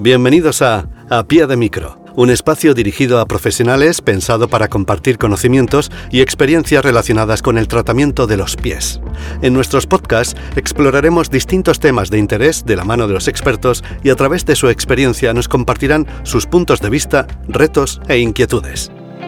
Bienvenidos a Pie de Micro, un espacio dirigido a profesionales pensado para compartir conocimientos y experiencias relacionadas con el tratamiento de los pies. En nuestros podcasts exploraremos distintos temas de interés de la mano de los expertos y a través de su experiencia nos compartirán sus puntos de vista, retos e inquietudes.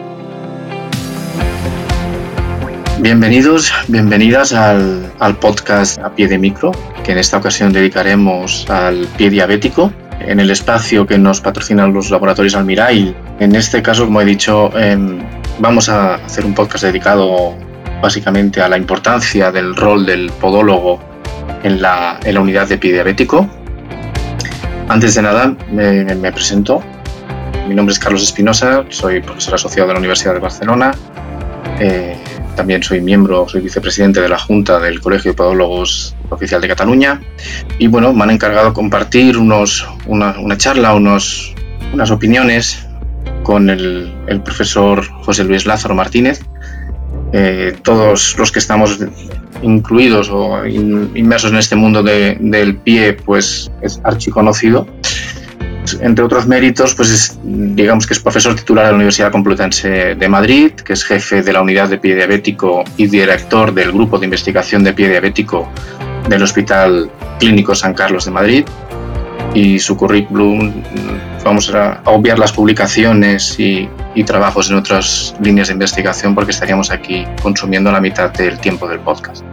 Bienvenidos, bienvenidas al podcast A Pie de Micro, que en esta ocasión dedicaremos al pie diabético, en el espacio que nos patrocinan los laboratorios Almirall. En este caso, como he dicho, vamos a hacer un podcast dedicado básicamente a la importancia del rol del podólogo en la unidad de pie diabético. Antes de nada, me presento. Mi nombre es Carlos Espinosa, soy profesor asociado de la Universidad de Barcelona. También soy vicepresidente de la Junta del Colegio de Podólogos Oficial de Cataluña. Y bueno, me han encargado de compartir una charla, unas opiniones con el profesor José Luis Lázaro Martínez. Todos los que estamos incluidos o inmersos en este mundo del pie, pues es archiconocido. Entre otros méritos, pues digamos que es profesor titular de la Universidad Complutense de Madrid, que es jefe de la unidad de pie diabético y director del grupo de investigación de pie diabético del Hospital Clínico San Carlos de Madrid. Y su currículum, vamos a obviar las publicaciones y trabajos en otras líneas de investigación porque estaríamos aquí consumiendo la mitad del tiempo del podcast.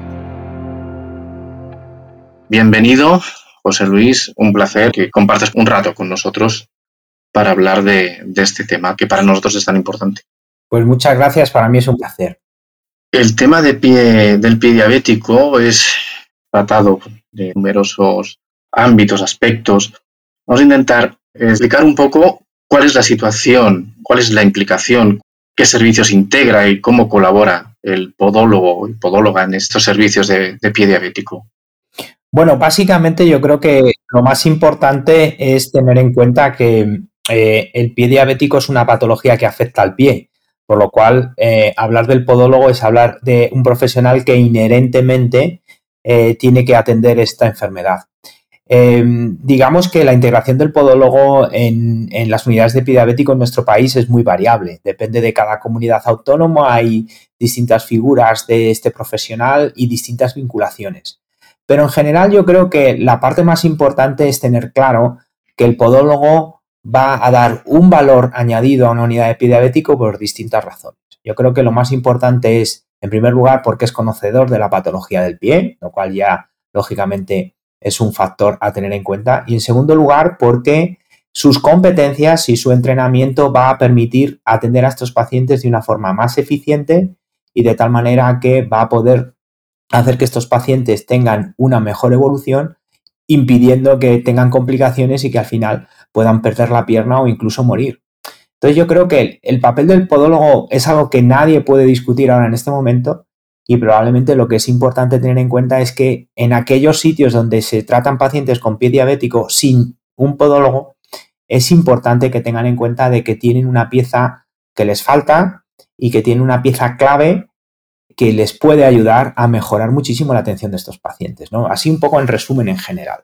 Bienvenido, José Luis, un placer que compartas un rato con nosotros para hablar de este tema que para nosotros es tan importante. Pues muchas gracias, para mí es un placer. El tema del pie diabético es tratado de numerosos ámbitos, aspectos. Vamos a intentar explicar un poco cuál es la situación, cuál es la implicación, qué servicios integra y cómo colabora el podólogo y podóloga en estos servicios de pie diabético. Bueno, básicamente yo creo que lo más importante es tener en cuenta que el pie diabético es una patología que afecta al pie, por lo cual hablar del podólogo es hablar de un profesional que inherentemente tiene que atender esta enfermedad. Digamos que la integración del podólogo en las unidades de pie diabético en nuestro país es muy variable, depende de cada comunidad autónoma, hay distintas figuras de este profesional y distintas vinculaciones. Pero en general yo creo que la parte más importante es tener claro que el podólogo va a dar un valor añadido a una unidad de pie diabético por distintas razones. Yo creo que lo más importante es, en primer lugar, porque es conocedor de la patología del pie, lo cual ya, lógicamente, es un factor a tener en cuenta. Y en segundo lugar, porque sus competencias y su entrenamiento va a permitir atender a estos pacientes de una forma más eficiente y de tal manera que va a poder hacer que estos pacientes tengan una mejor evolución, impidiendo que tengan complicaciones y que al final puedan perder la pierna o incluso morir. Entonces yo creo que el papel del podólogo es algo que nadie puede discutir ahora en este momento y probablemente lo que es importante tener en cuenta es que en aquellos sitios donde se tratan pacientes con pie diabético sin un podólogo, es importante que tengan en cuenta de que tienen una pieza que les falta y que tienen una pieza clave que les puede ayudar a mejorar muchísimo la atención de estos pacientes, ¿no? Así un poco en resumen en general.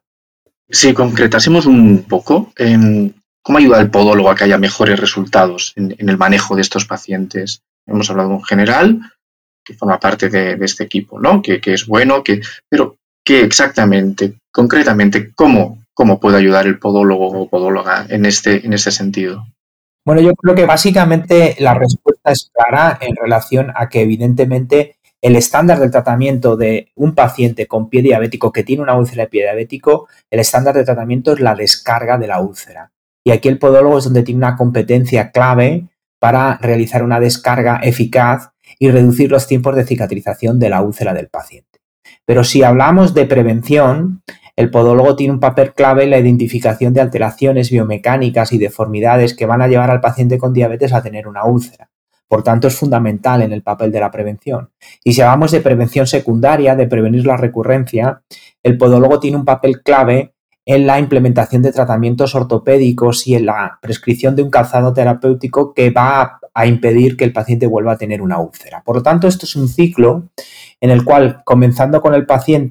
Si concretásemos un poco, ¿cómo ayuda el podólogo a que haya mejores resultados en el manejo de estos pacientes? Hemos hablado de un general que forma parte de este equipo, ¿no? Que es bueno, pero ¿qué exactamente, concretamente, cómo puede ayudar el podólogo o podóloga en este sentido? Bueno, yo creo que básicamente la respuesta es clara en relación a que evidentemente el estándar del tratamiento de un paciente con pie diabético que tiene una úlcera de pie diabético, el estándar de tratamiento es la descarga de la úlcera. Y aquí el podólogo es donde tiene una competencia clave para realizar una descarga eficaz y reducir los tiempos de cicatrización de la úlcera del paciente. Pero si hablamos de prevención, el podólogo tiene un papel clave en la identificación de alteraciones biomecánicas y deformidades que van a llevar al paciente con diabetes a tener una úlcera. Por tanto, es fundamental en el papel de la prevención. Y si hablamos de prevención secundaria, de prevenir la recurrencia, el podólogo tiene un papel clave en la implementación de tratamientos ortopédicos y en la prescripción de un calzado terapéutico que va a impedir que el paciente vuelva a tener una úlcera. Por lo tanto, esto es un ciclo en el cual, comenzando con el paciente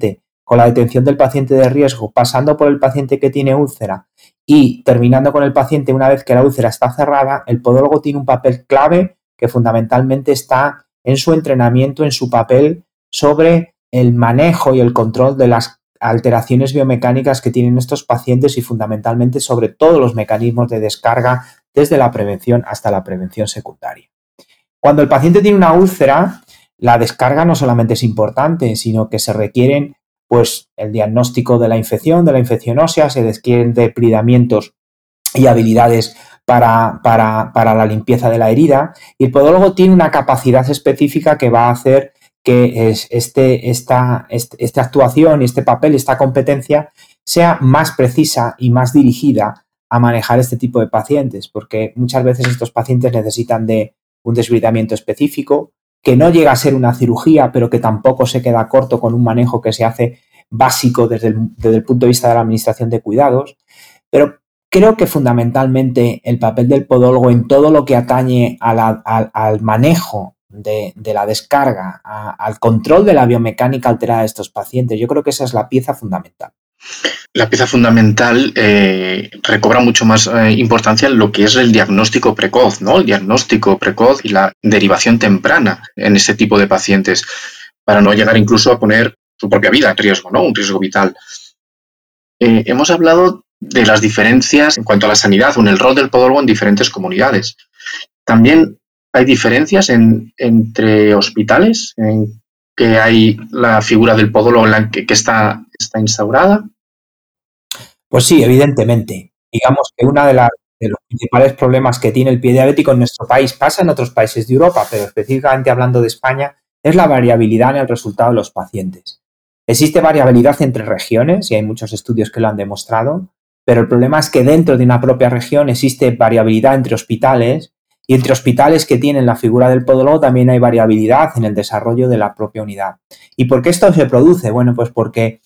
con la detención del paciente de riesgo, pasando por el paciente que tiene úlcera y terminando con el paciente una vez que la úlcera está cerrada, el podólogo tiene un papel clave que fundamentalmente está en su entrenamiento, en su papel sobre el manejo y el control de las alteraciones biomecánicas que tienen estos pacientes y fundamentalmente sobre todos los mecanismos de descarga desde la prevención hasta la prevención secundaria. Cuando el paciente tiene una úlcera, la descarga no solamente es importante, sino que se requieren pues, el diagnóstico de la infección ósea, se requieren depredamientos y habilidades para la limpieza de la herida, y el podólogo tiene una capacidad específica que va a hacer que esta actuación y este papel, esta competencia, sea más precisa y más dirigida a manejar este tipo de pacientes, porque muchas veces estos pacientes necesitan de un desbridamiento específico, que no llega a ser una cirugía, pero que tampoco se queda corto con un manejo que se hace básico desde el punto de vista de la administración de cuidados. Pero creo que fundamentalmente el papel del podólogo en todo lo que atañe al manejo de la descarga, al control de la biomecánica alterada de estos pacientes, yo creo que esa es la pieza fundamental. La pieza fundamental recobra mucho más importancia en lo que es el diagnóstico precoz, ¿no? El diagnóstico precoz y la derivación temprana en ese tipo de pacientes, para no llegar incluso a poner su propia vida en riesgo, ¿no? Un riesgo vital. Hemos hablado de las diferencias en cuanto a la sanidad o en el rol del podólogo en diferentes comunidades. También hay diferencias entre hospitales, en que hay la figura del podólogo en la que está instaurada. Pues sí, evidentemente. Digamos que uno de los principales problemas que tiene el pie diabético en nuestro país, pasa en otros países de Europa, pero específicamente hablando de España, es la variabilidad en el resultado de los pacientes. Existe variabilidad entre regiones y hay muchos estudios que lo han demostrado, pero el problema es que dentro de una propia región existe variabilidad entre hospitales y entre hospitales que tienen la figura del podólogo también hay variabilidad en el desarrollo de la propia unidad. ¿Y por qué esto se produce? Bueno, pues porque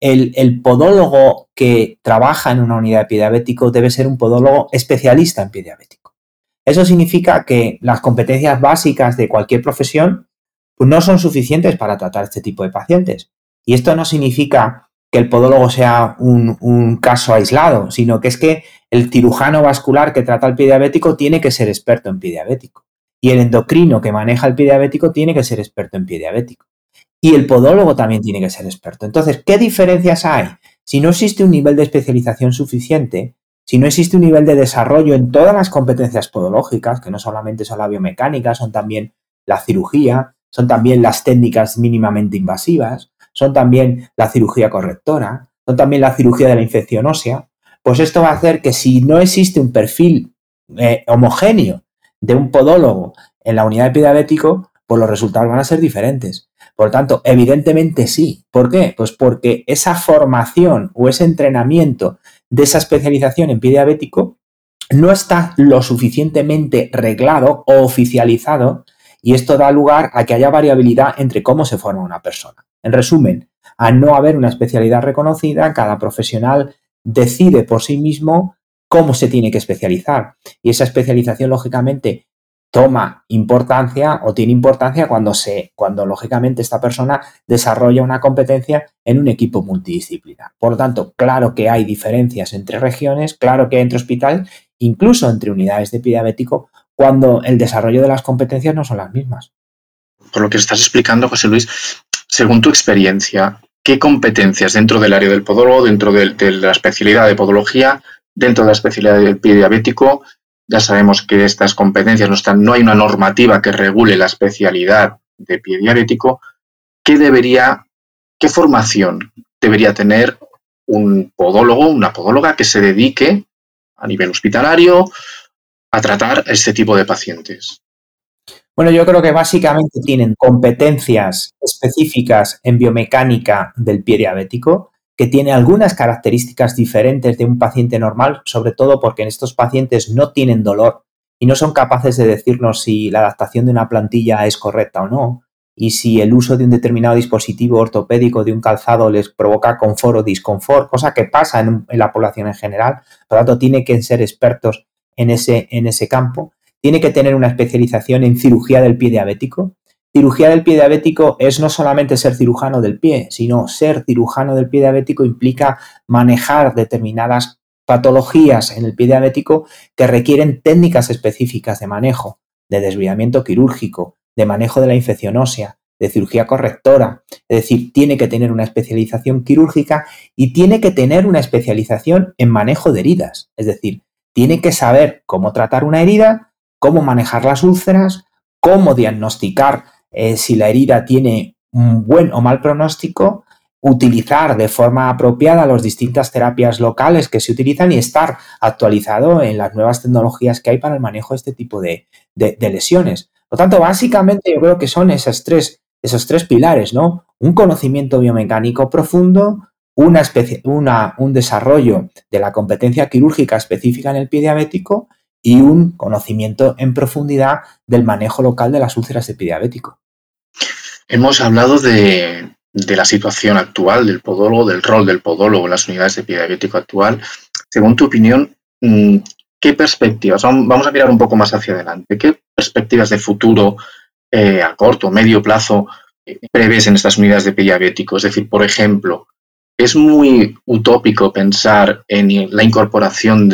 el podólogo que trabaja en una unidad de pie diabético debe ser un podólogo especialista en pie diabético. Eso significa que las competencias básicas de cualquier profesión pues no son suficientes para tratar este tipo de pacientes. Y esto no significa que el podólogo sea un caso aislado, sino que es que el cirujano vascular que trata el pie diabético tiene que ser experto en pie diabético. Y el endocrino que maneja el pie diabético tiene que ser experto en pie diabético. Y el podólogo también tiene que ser experto. Entonces, ¿qué diferencias hay? Si no existe un nivel de especialización suficiente, si no existe un nivel de desarrollo en todas las competencias podológicas, que no solamente son la biomecánica, son también la cirugía, son también las técnicas mínimamente invasivas, son también la cirugía correctora, son también la cirugía de la infección ósea, pues esto va a hacer que si no existe un perfil homogéneo de un podólogo en la unidad de pie diabético, pues los resultados van a ser diferentes. Por lo tanto, evidentemente sí. ¿Por qué? Pues porque esa formación o ese entrenamiento de esa especialización en pie diabético no está lo suficientemente reglado o oficializado y esto da lugar a que haya variabilidad entre cómo se forma una persona. En resumen, al no haber una especialidad reconocida, cada profesional decide por sí mismo cómo se tiene que especializar. Y esa especialización, lógicamente, toma importancia o tiene importancia cuando lógicamente esta persona desarrolla una competencia en un equipo multidisciplinar. Por lo tanto, claro que hay diferencias entre regiones, claro que hay entre hospitales, incluso entre unidades de pie diabético, cuando el desarrollo de las competencias no son las mismas. Por lo que estás explicando, José Luis, según tu experiencia, ¿qué competencias dentro del área del podólogo, dentro de la especialidad de podología, dentro de la especialidad del pie diabético? Ya sabemos que estas competencias no hay una normativa que regule la especialidad de pie diabético. ¿Qué formación debería tener un podólogo, una podóloga que se dedique a nivel hospitalario a tratar este tipo de pacientes? Bueno, yo creo que básicamente tienen competencias específicas en biomecánica del pie diabético, que tiene algunas características diferentes de un paciente normal, sobre todo porque en estos pacientes no tienen dolor y no son capaces de decirnos si la adaptación de una plantilla es correcta o no, y si el uso de un determinado dispositivo ortopédico, de un calzado, les provoca confort o disconfort, cosa que pasa en la población en general. Por lo tanto, tienen que ser expertos en ese campo. Tiene que tener una especialización en cirugía del pie diabético, cirugía del pie diabético es no solamente ser cirujano del pie, sino ser cirujano del pie diabético implica manejar determinadas patologías en el pie diabético que requieren técnicas específicas de manejo, de desviamiento quirúrgico, de manejo de la infección ósea, de cirugía correctora. Es decir, tiene que tener una especialización quirúrgica y tiene que tener una especialización en manejo de heridas. Es decir, tiene que saber cómo tratar una herida, cómo manejar las úlceras, cómo diagnosticar si la herida tiene un buen o mal pronóstico, utilizar de forma apropiada las distintas terapias locales que se utilizan y estar actualizado en las nuevas tecnologías que hay para el manejo de este tipo de lesiones. Por lo tanto, básicamente yo creo que son esos tres pilares, ¿no? Un conocimiento biomecánico profundo, un desarrollo de la competencia quirúrgica específica en el pie diabético y un conocimiento en profundidad del manejo local de las úlceras de pie diabético. Hemos hablado de la situación actual del podólogo, del rol del podólogo en las unidades de pie diabético actual. Según tu opinión, ¿qué perspectivas? Vamos a mirar un poco más hacia adelante. ¿Qué perspectivas de futuro a corto o medio plazo prevés en estas unidades de pie diabético? Es decir, por ejemplo, es muy utópico pensar en la incorporación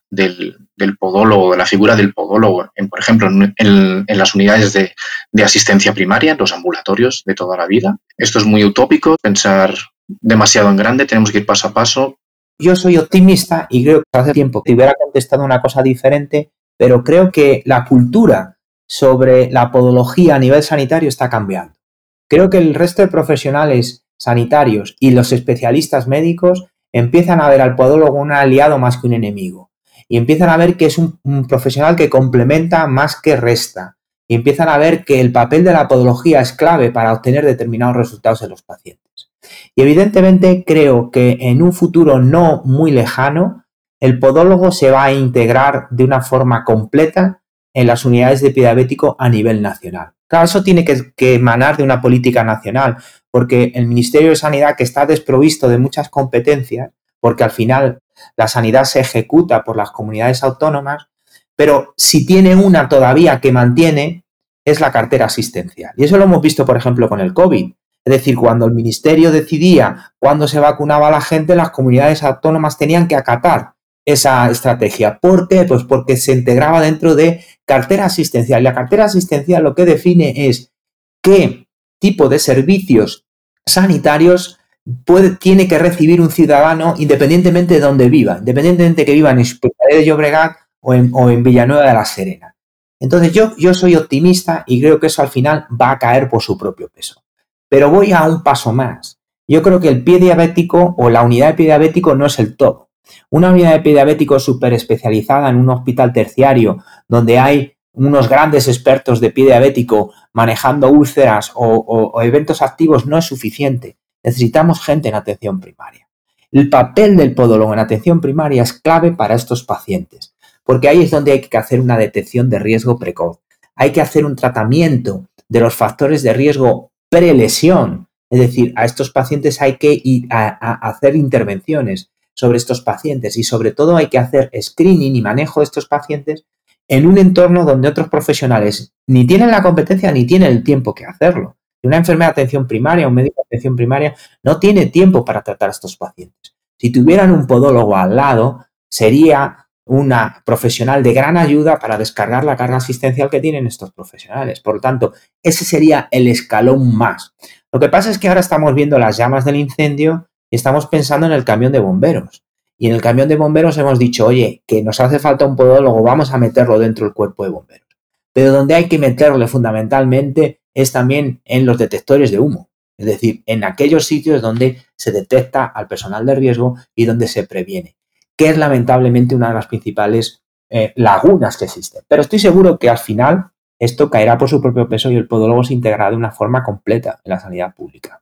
del podólogo, de la figura del podólogo, por ejemplo, en las unidades de asistencia primaria, los ambulatorios de toda la vida. Esto es muy utópico, pensar demasiado en grande, tenemos que ir paso a paso. Yo soy optimista y creo que hace tiempo que hubiera contestado una cosa diferente, pero creo que la cultura sobre la podología a nivel sanitario está cambiando. Creo que el resto de profesionales sanitarios y los especialistas médicos empiezan a ver al podólogo un aliado más que un enemigo y empiezan a ver que es un profesional que complementa más que resta y empiezan a ver que el papel de la podología es clave para obtener determinados resultados en los pacientes. Y evidentemente creo que en un futuro no muy lejano el podólogo se va a integrar de una forma completa en las unidades de pie diabético a nivel nacional. Claro, eso tiene que emanar de una política nacional, porque el Ministerio de Sanidad, que está desprovisto de muchas competencias, porque al final la sanidad se ejecuta por las comunidades autónomas, pero si tiene una todavía que mantiene, es la cartera asistencial. Y eso lo hemos visto, por ejemplo, con el COVID. Es decir, cuando el Ministerio decidía cuándo se vacunaba a la gente, las comunidades autónomas tenían que acatar esa estrategia. ¿Por qué? Pues porque se integraba dentro de cartera asistencial. Y la cartera asistencial lo que define es qué tipo de servicios sanitarios tiene que recibir un ciudadano independientemente de dónde viva, independientemente de que viva en Hospitalet de Llobregat o en Villanueva de la Serena. Entonces yo soy optimista y creo que eso al final va a caer por su propio peso. Pero voy a un paso más. Yo creo que el pie diabético o la unidad de pie diabético no es el todo. Una unidad de pie diabético súper especializada en un hospital terciario donde hay unos grandes expertos de pie diabético manejando úlceras o eventos activos no es suficiente. Necesitamos gente en atención primaria. El papel del podólogo en atención primaria es clave para estos pacientes, porque ahí es donde hay que hacer una detección de riesgo precoz. Hay que hacer un tratamiento de los factores de riesgo prelesión. Es decir, a estos pacientes hay que ir a hacer intervenciones sobre estos pacientes y sobre todo hay que hacer screening y manejo de estos pacientes en un entorno donde otros profesionales ni tienen la competencia ni tienen el tiempo que hacerlo. Una enfermera de atención primaria, un médico de atención primaria no tiene tiempo para tratar a estos pacientes. Si tuvieran un podólogo al lado, sería una profesional de gran ayuda para descargar la carga asistencial que tienen estos profesionales. Por lo tanto, ese sería el escalón más. Lo que pasa es que ahora estamos viendo las llamas del incendio y estamos pensando en el camión de bomberos. Y en el camión de bomberos hemos dicho, oye, que nos hace falta un podólogo, vamos a meterlo dentro del cuerpo de bomberos. Pero donde hay que meterlo fundamentalmente es también en los detectores de humo. Es decir, en aquellos sitios donde se detecta al personal de riesgo y donde se previene, que es lamentablemente una de las principales lagunas que existen. Pero estoy seguro que al final esto caerá por su propio peso y el podólogo se integrará de una forma completa en la sanidad pública.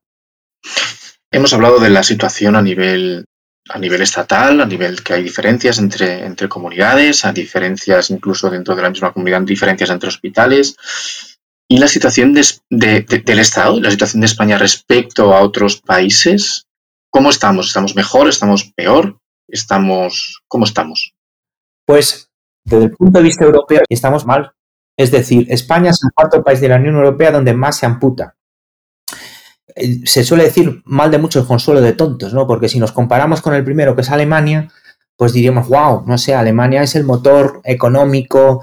Hemos hablado de la situación a nivel estatal, a nivel que hay diferencias entre comunidades, hay diferencias incluso dentro de la misma comunidad, diferencias entre hospitales. Y la situación del Estado, la situación de España respecto a otros países, ¿cómo estamos? ¿Estamos mejor? ¿Estamos peor? ¿Cómo estamos? Pues desde el punto de vista europeo estamos mal. Es decir, España es el cuarto país de la Unión Europea donde más se amputa. Se suele decir mal de mucho el consuelo de tontos, ¿no? Porque si nos comparamos con el primero, que es Alemania, pues diríamos, wow, no sé, Alemania es el motor económico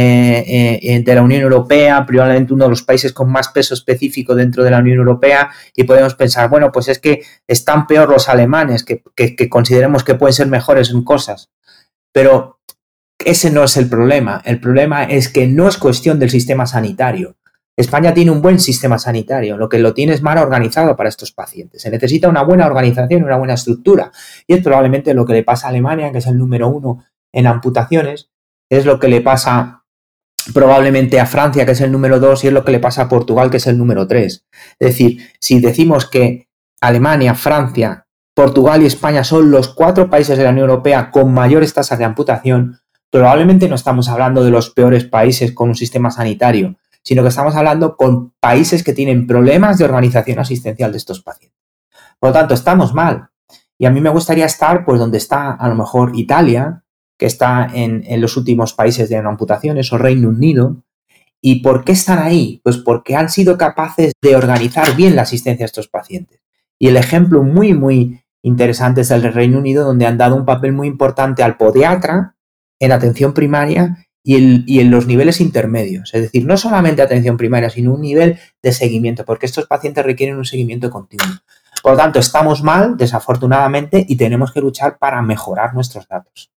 de la Unión Europea, probablemente uno de los países con más peso específico dentro de la Unión Europea, y podemos pensar, bueno, pues es que están peor los alemanes, que consideremos que pueden ser mejores en cosas. Pero ese no es el problema. El problema es que no es cuestión del sistema sanitario. España tiene un buen sistema sanitario, lo que lo tiene es mal organizado para estos pacientes. Se necesita una buena organización, una buena estructura. Y es probablemente lo que le pasa a Alemania, que es el número 1 en amputaciones, es lo que le pasa probablemente a Francia, que es el número 2, y es lo que le pasa a Portugal, que es el número 3. Es decir, si decimos que Alemania, Francia, Portugal y España son los 4 países de la Unión Europea con mayores tasas de amputación, probablemente no estamos hablando de los peores países con un sistema sanitario, sino que estamos hablando con países que tienen problemas de organización asistencial de estos pacientes. Por lo tanto, estamos mal. Y a mí me gustaría estar pues donde está a lo mejor Italia, que está en los últimos países de amputaciones, o Reino Unido. ¿Y por qué están ahí? Pues porque han sido capaces de organizar bien la asistencia a estos pacientes. Y el ejemplo muy, muy interesante es el del Reino Unido, donde han dado un papel muy importante al podiatra en atención primaria y en los niveles intermedios. Es decir, no solamente atención primaria, sino un nivel de seguimiento, porque estos pacientes requieren un seguimiento continuo. Por lo tanto, estamos mal, desafortunadamente, y tenemos que luchar para mejorar nuestros datos.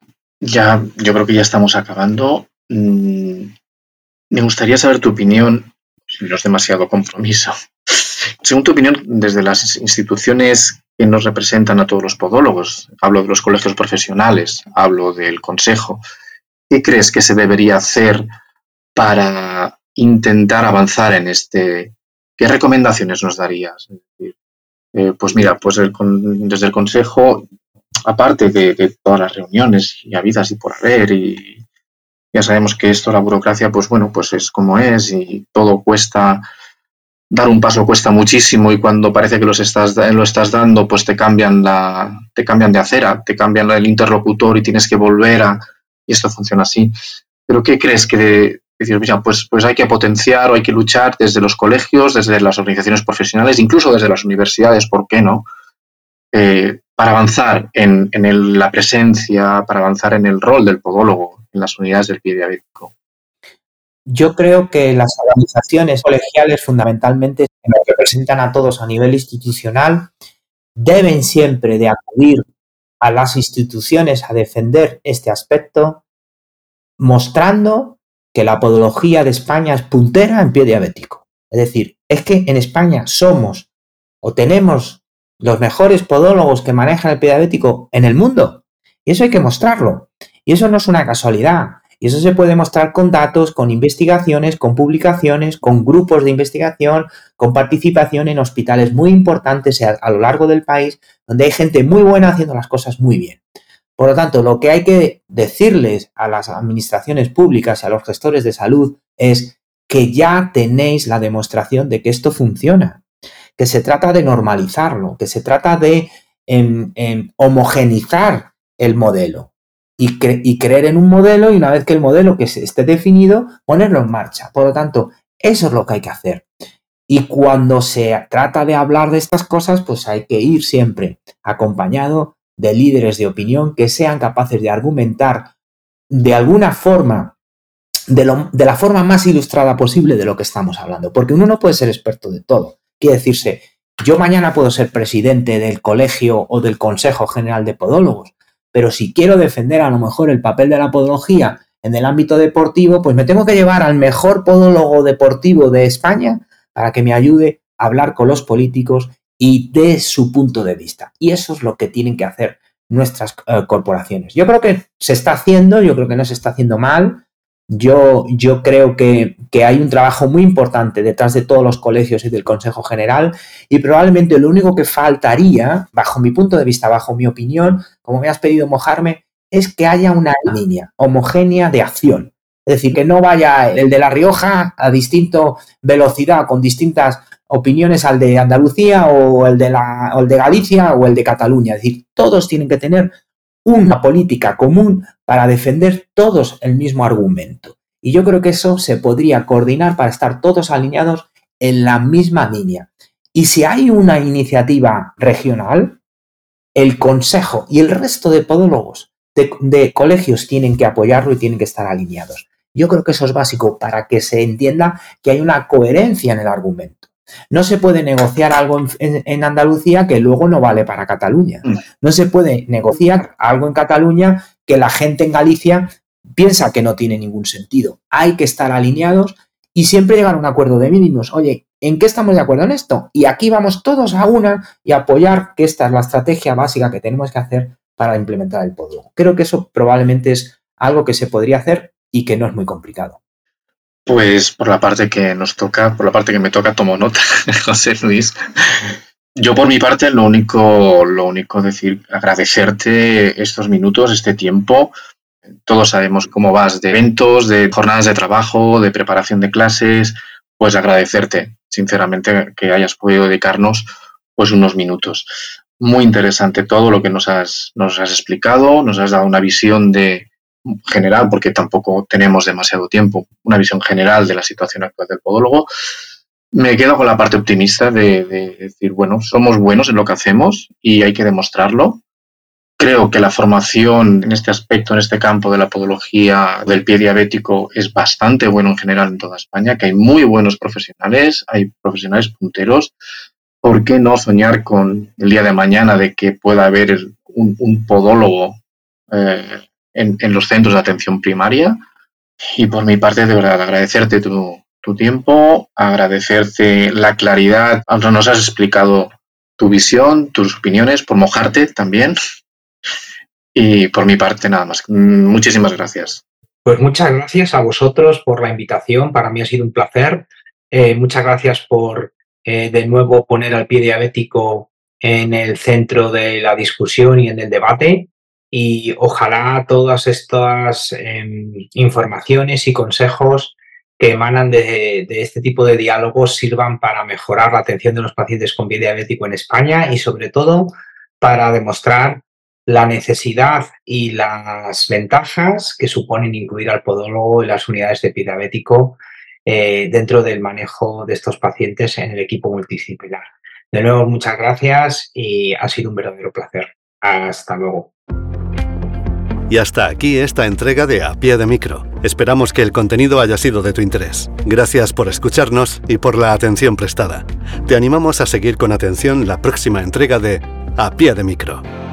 Ya, yo creo que ya estamos acabando. Me gustaría saber tu opinión, si no es demasiado compromiso. Según tu opinión, desde las instituciones que nos representan a todos los podólogos, hablo de los colegios profesionales, hablo del consejo, ¿qué crees que se debería hacer para intentar avanzar en este? ¿Qué recomendaciones nos darías? Es decir, pues mira, pues desde el consejo, aparte de todas las reuniones y habidas y por haber, y ya sabemos que esto, la burocracia, pues bueno, pues es como es y todo cuesta. Dar un paso cuesta muchísimo y cuando parece que lo estás dando, pues te cambian de acera, te cambian el interlocutor y tienes que volver y esto funciona así. Pero ¿qué crees que decir, mira, pues hay que potenciar o hay que luchar desde los colegios, desde las organizaciones profesionales, incluso desde las universidades, ¿por qué no? Para avanzar en la presencia, para avanzar en el rol del podólogo en las unidades del pie diabético. Yo creo que las organizaciones colegiales, fundamentalmente, que nos representan a todos a nivel institucional, deben siempre de acudir a las instituciones a defender este aspecto, mostrando que la podología de España es puntera en pie diabético. Es decir, es que en España somos o tenemos los mejores podólogos que manejan el pie diabético en el mundo. Y eso hay que mostrarlo. Y eso no es una casualidad. Y eso se puede mostrar con datos, con investigaciones, con publicaciones, con grupos de investigación, con participación en hospitales muy importantes a lo largo del país, donde hay gente muy buena haciendo las cosas muy bien. Por lo tanto, lo que hay que decirles a las administraciones públicas y a los gestores de salud es que ya tenéis la demostración de que esto funciona, que se trata de normalizarlo, que se trata de homogenizar el modelo. Y creer en un modelo y una vez que el modelo que esté definido, ponerlo en marcha. Por lo tanto, eso es lo que hay que hacer. Y cuando se trata de hablar de estas cosas, pues hay que ir siempre acompañado de líderes de opinión que sean capaces de argumentar de alguna forma, de la forma más ilustrada posible de lo que estamos hablando. Porque uno no puede ser experto de todo. Quiere decirse, yo mañana puedo ser presidente del colegio o del Consejo General de Podólogos, pero si quiero defender a lo mejor el papel de la podología en el ámbito deportivo, pues me tengo que llevar al mejor podólogo deportivo de España para que me ayude a hablar con los políticos y de su punto de vista. Y eso es lo que tienen que hacer nuestras corporaciones. Yo creo que se está haciendo, yo creo que no se está haciendo mal. Yo creo que hay un trabajo muy importante detrás de todos los colegios y del Consejo General y probablemente lo único que faltaría, bajo mi punto de vista, bajo mi opinión, como me has pedido mojarme, es que haya una línea homogénea de acción. Es decir, que no vaya el de La Rioja a distinta velocidad, con distintas opiniones al de Andalucía o el de Galicia o el de Cataluña. Es decir, todos tienen que tener una política común para defender todos el mismo argumento. Y yo creo que eso se podría coordinar para estar todos alineados en la misma línea. Y si hay una iniciativa regional, el consejo y el resto de podólogos de colegios tienen que apoyarlo y tienen que estar alineados. Yo creo que eso es básico para que se entienda que hay una coherencia en el argumento. No se puede negociar algo en Andalucía que luego no vale para Cataluña. No se puede negociar algo en Cataluña que la gente en Galicia piensa que no tiene ningún sentido. Hay que estar alineados y siempre llegar a un acuerdo de mínimos. Oye, ¿en qué estamos de acuerdo en esto? Y aquí vamos todos a una y apoyar que esta es la estrategia básica que tenemos que hacer para implementar el podólogo. Creo que eso probablemente es algo que se podría hacer y que no es muy complicado. Pues por la parte que nos toca, por la parte que me toca, tomo nota, José Luis. Yo por mi parte lo único decir, agradecerte estos minutos, este tiempo. Todos sabemos cómo vas de eventos, de jornadas de trabajo, de preparación de clases. Pues agradecerte, sinceramente, que hayas podido dedicarnos pues unos minutos. Muy interesante todo lo que nos has explicado, nos has dado una visión general, porque tampoco tenemos demasiado tiempo, una visión general de la situación actual del podólogo. Me quedo con la parte optimista de decir, bueno, somos buenos en lo que hacemos y hay que demostrarlo. Creo que la formación en este aspecto, en este campo de la podología del pie diabético es bastante bueno en general en toda España, que hay muy buenos profesionales, hay profesionales punteros. ¿Por qué no soñar con el día de mañana de que pueda haber un podólogo en los centros de atención primaria? Y por mi parte, de verdad, agradecerte tu tiempo, agradecerte la claridad. Nos has explicado tu visión, tus opiniones, por mojarte también. Y por mi parte, nada más. Muchísimas gracias. Pues muchas gracias a vosotros por la invitación. Para mí ha sido un placer. Muchas gracias por, de nuevo, poner al pie diabético en el centro de la discusión y en el debate. Y ojalá todas estas informaciones y consejos que emanan de este tipo de diálogos sirvan para mejorar la atención de los pacientes con pie diabético en España y, sobre todo, para demostrar la necesidad y las ventajas que suponen incluir al podólogo en las unidades de pie diabético dentro del manejo de estos pacientes en el equipo multidisciplinar. De nuevo, muchas gracias y ha sido un verdadero placer. Hasta luego. Y hasta aquí esta entrega de A Pie de Micro. Esperamos que el contenido haya sido de tu interés. Gracias por escucharnos y por la atención prestada. Te animamos a seguir con atención la próxima entrega de A Pie de Micro.